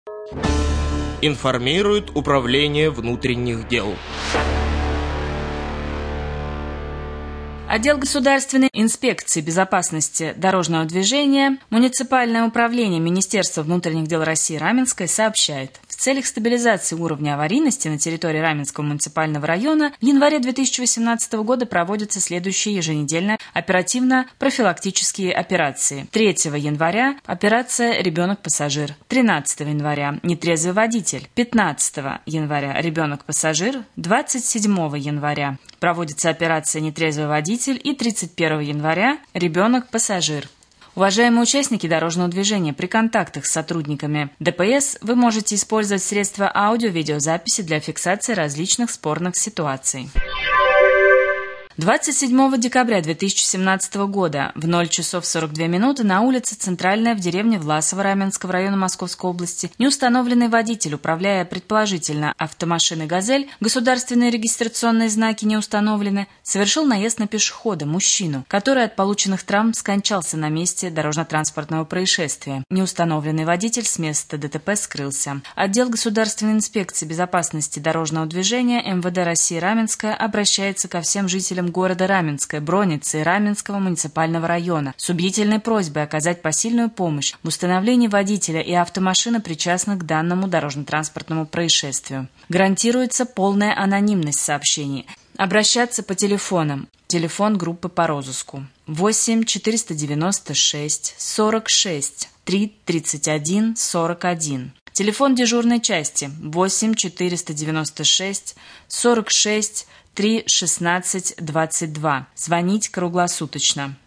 Информирует Управление внутренних дел. Отдел государственной инспекции безопасности дорожного движения, муниципальное управление Министерства внутренних дел России Раменское сообщает: в целях стабилизации уровня аварийности на территории Раменского муниципального района в январе 2018 года проводятся следующие еженедельные оперативно-профилактические операции. 3 января – операция «Ребенок-пассажир», 13 января – «Нетрезвый водитель», 15 января – «Ребенок-пассажир», 27 января – проводится операция «Нетрезвый водитель» и 31 января – «Ребенок-пассажир». Уважаемые участники дорожного движения, при контактах с сотрудниками ДПС вы можете использовать средства аудио-видеозаписи для фиксации различных спорных ситуаций. 27 декабря 2017 года в 0 часов 42 минуты на улице Центральная в деревне Власово Раменского района Московской области неустановленный водитель, управляя предположительно автомашиной «Газель», государственные регистрационные знаки не установлены, совершил наезд на пешехода, мужчину, который от полученных травм скончался на месте дорожно-транспортного происшествия. Неустановленный водитель с места ДТП скрылся. Отдел государственной инспекции безопасности дорожного движения МВД России Раменское обращается ко всем жителям города Раменское, Броницы и Раменского муниципального района с убедительной просьбой оказать посильную помощь в установлении водителя и автомашины, причастных к данному дорожно-транспортному происшествию. Гарантируется полная анонимность сообщений. Обращаться по телефонам. Телефон группы по розыску 8 496 46 3 31 41. Телефон дежурной части 8 496 46 3 16 22. Звонить круглосуточно.